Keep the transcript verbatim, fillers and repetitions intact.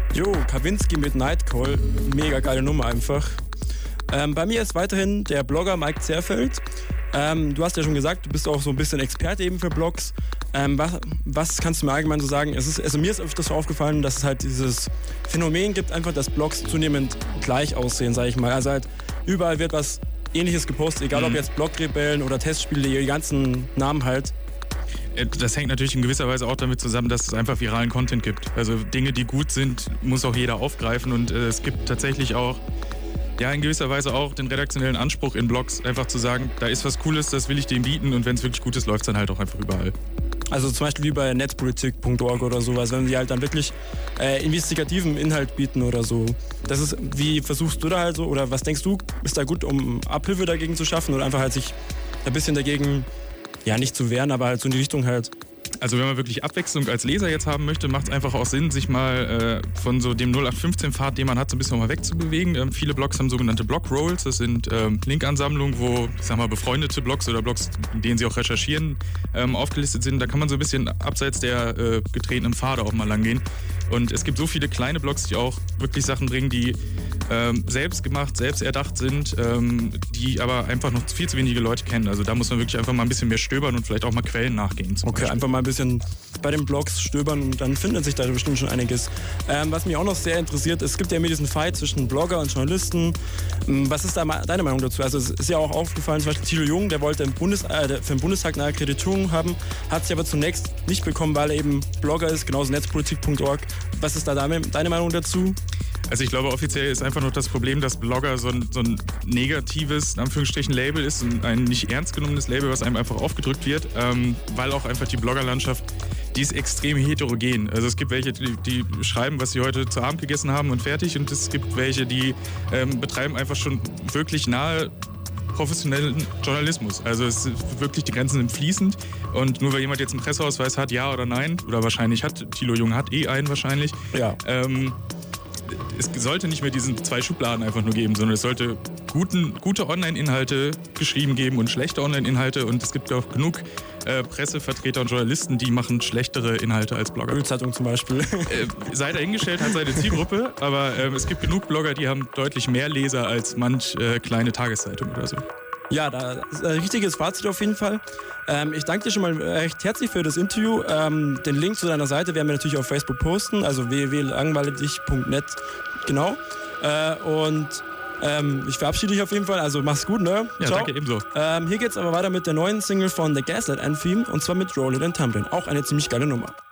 Jo, Kavinsky mit Nightcall, mega geile Nummer einfach. Ähm, bei mir ist weiterhin der Blogger Mike Zerfeld. Ähm, du hast ja schon gesagt, du bist auch so ein bisschen Experte eben für Blogs. Ähm, was, was kannst du mir allgemein so sagen? Es ist, also mir ist öfters so aufgefallen, dass es halt dieses Phänomen gibt, einfach, dass Blogs zunehmend gleich aussehen, sag ich mal. Also halt überall wird was Ähnliches gepostet, egal mhm. ob jetzt Blogrebellen oder Testspiele, die ganzen Namen halt. Das hängt natürlich in gewisser Weise auch damit zusammen, dass es einfach viralen Content gibt. Also Dinge, die gut sind, muss auch jeder aufgreifen und äh, es gibt tatsächlich auch ja, in gewisser Weise auch den redaktionellen Anspruch in Blogs, einfach zu sagen, da ist was Cooles, das will ich dem bieten und wenn es wirklich gut ist, läuft es dann halt auch einfach überall. Also zum Beispiel wie bei netzpolitik punkt org oder sowas, wenn sie halt dann wirklich äh, investigativen Inhalt bieten oder so. Das ist, wie versuchst du da halt so, oder was denkst du, ist da gut, um Abhilfe dagegen zu schaffen oder einfach halt sich ein bisschen dagegen, ja nicht zu wehren, aber halt so in die Richtung halt. Also wenn man wirklich Abwechslung als Leser jetzt haben möchte, macht es einfach auch Sinn, sich mal äh, von so dem null acht fünfzehn Pfad, den man hat, so ein bisschen mal wegzubewegen. Ähm, viele Blogs haben sogenannte Blog-Rolls, das sind ähm, Linkansammlungen, wo, ich sag mal, befreundete Blogs oder Blogs, in denen sie auch recherchieren, ähm, aufgelistet sind. Da kann man so ein bisschen abseits der äh, getretenen Pfade auch mal lang gehen. Und es gibt so viele kleine Blogs, die auch wirklich Sachen bringen, die ähm, selbst gemacht, selbst erdacht sind, ähm, die aber einfach noch viel zu wenige Leute kennen. Also da muss man wirklich einfach mal ein bisschen mehr stöbern und vielleicht auch mal Quellen nachgehen. Okay, Beispiel. Einfach mal ein bisschen bei den Blogs stöbern und dann findet sich da bestimmt schon einiges. Ähm, was mich auch noch sehr interessiert, es gibt ja immer diesen Fight zwischen Blogger und Journalisten. Was ist da deine Meinung dazu? Also es ist ja auch aufgefallen, zum Beispiel Thilo Jung, der wollte im Bundes, äh, für den Bundestag eine Akkreditierung haben, hat sie aber zunächst nicht bekommen, weil er eben Blogger ist, genauso netzpolitik punkt org. Was ist da deine, deine Meinung dazu? Also ich glaube, offiziell ist einfach nur das Problem, dass Blogger so ein, so ein negatives, in Anführungsstrichen, Label ist, ein nicht ernst genommenes Label, was einem einfach aufgedrückt wird, ähm, weil auch einfach die Bloggerlandschaft, die ist extrem heterogen. Also es gibt welche, die, die schreiben, was sie heute zu Abend gegessen haben und fertig, und es gibt welche, die ähm, betreiben einfach schon wirklich nahe professionellen Journalismus. Also es ist wirklich, die Grenzen sind fließend, und nur weil jemand jetzt einen Presseausweis hat, ja oder nein, oder wahrscheinlich hat, Thilo Jung hat eh einen wahrscheinlich, ja. ähm, es sollte nicht mehr diesen zwei Schubladen einfach nur geben, sondern es sollte guten, gute Online-Inhalte geschrieben geben und schlechte Online-Inhalte, und es gibt auch genug äh, Pressevertreter und Journalisten, die machen schlechtere Inhalte als Blogger. Bildzeitung zum Beispiel. Äh, sei dahingestellt, hat seine Zielgruppe, aber äh, es gibt genug Blogger, die haben deutlich mehr Leser als manch äh, kleine Tageszeitung oder so. Ja, da ist ein richtiges Fazit auf jeden Fall. Ähm, ich danke dir schon mal recht herzlich für das Interview. Ähm, den Link zu deiner Seite werden wir natürlich auf Facebook posten, also w w w punkt langweiledich punkt net, genau. Äh, und ähm, ich verabschiede dich auf jeden Fall, also mach's gut, ne? Ja, ciao. Danke, ebenso. Ähm, hier geht's aber weiter mit der neuen Single von The Gaslight Anthem, und zwar mit Roll It and Tumblin', auch eine ziemlich geile Nummer.